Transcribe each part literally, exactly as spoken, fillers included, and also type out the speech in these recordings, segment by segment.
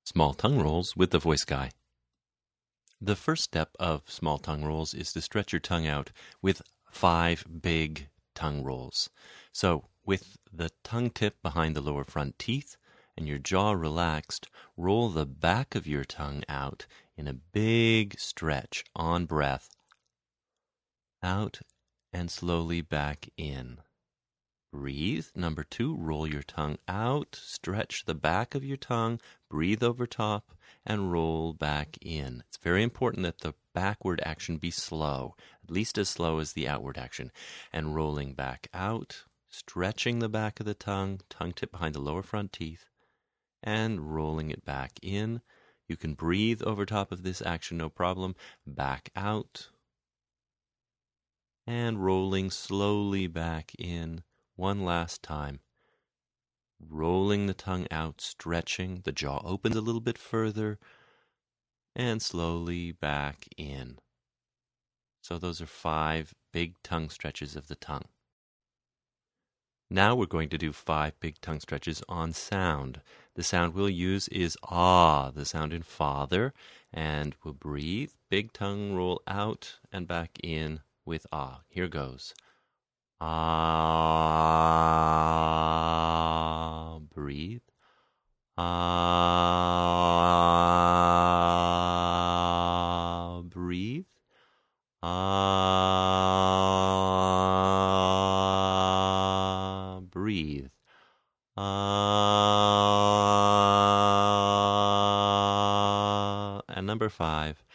Small tongue rolls with the voice guy. The first step of small tongue rolls is to stretch your tongue out with five big tongue rolls. So with the tongue tip behind the lower front teeth and your jaw relaxed, roll the back of your tongue out in a big stretch on breath. Out and slowly back in. Breathe. Number two, roll your tongue out, stretch the back of your tongue, breathe over top, and roll back in. It's very important that the backward action be slow, at least as slow as the outward action. And rolling back out, stretching the back of the tongue, tongue tip behind the lower front teeth, and rolling it back in. You can breathe over top of this action, no problem. Back out, and rolling slowly back in. One last time. Rolling the tongue out, stretching. The jaw opens a little bit further. And slowly back in. So those are five big tongue stretches of the tongue. Now we're going to do five big tongue stretches on sound. The sound we'll use is ah, the sound in father. And we'll breathe. Big tongue roll out and back in with ah. Here goes. Ah, breathe. Ah, breathe. Ah, breathe. Ah, and number five.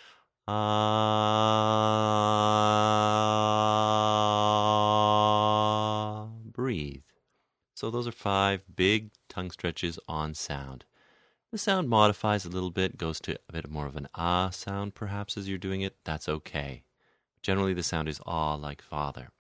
Ah, breathe. So those are five big tongue stretches on sound. The sound modifies a little bit, goes to a bit more of an ah sound perhaps as you're doing it. That's okay. Generally the sound is ah like father.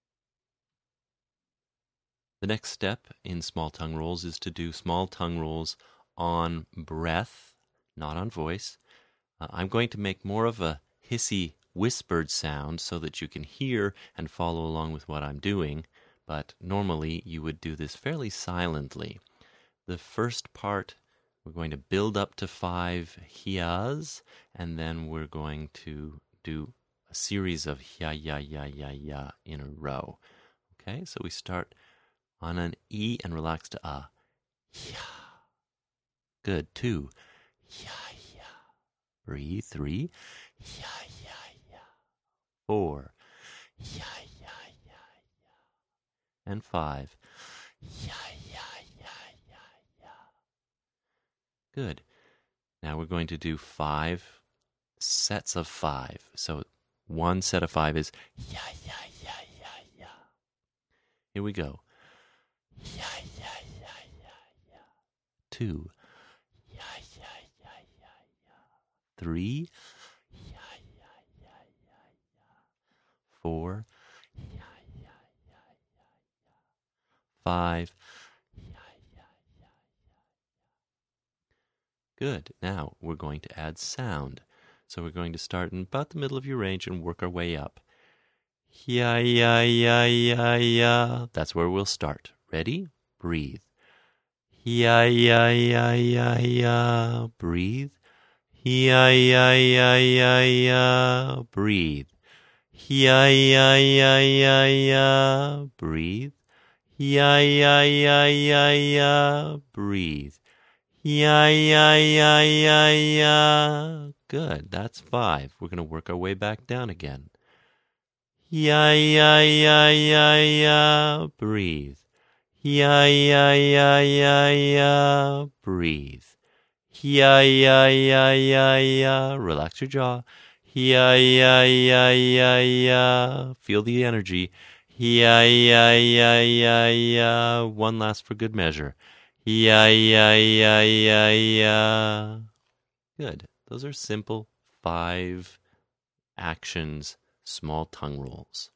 The next step in small tongue rolls is to do small tongue rolls on breath, not on voice. Uh, I'm going to make more of a hissy, whispered sound so that you can hear and follow along with what I'm doing, but normally you would do this fairly silently. The first part, we're going to build up to five hias, and then we're going to do a series of hia, ya, ya, ya, ya in a row. Okay, so we start on an E and relax to A. Hia. Good, two. Hia, hia. Breathe, three. Hia, hia, hia. Four. Hia, hia, hia, hia. And five. Hia, hia, hia, hia, hia. Good. Now we're going to do five sets of five. So one set of five is hia, hia, hia, hia, hia. Here we go. Hia, hia, hia, hia, hia. Two. Hia, hia, hia, hia, hia. Three. Hia, hia, hia, hia, hia. Four. Hia, hia, hia, hia, hia. Five. Hia, hia, hia, hia. Good. Now we're going to add sound. So we're going to start in about the middle of your range and work our way up. Ya, ya, ya, ya, ya. That's where we'll start. Ready? Breathe. Ya, ya, ya, ya, ya. Breathe. Ya, ya, ya, ya, ya. Breathe. Ya, ya, ya, ya, ya. Breathe. Ya, ya, ya, ya, ya. Breathe. Ya, ya, ya, ya, ya. Good. That's five. We're going to work our way back down again. Ya, ya, ya, ya, ya. Breathe. Ya, ya, ya, ya, ya. Breathe. Ya, ya, ya, ya, ya. Relax your jaw. Ya, ya, ya, ya, ya. Feel the energy. Ya, ya, ya, ya, ya. One last for good measure. Ya, ya, ya, ya, ya. Good. Those are simple five actions, small tongue rolls.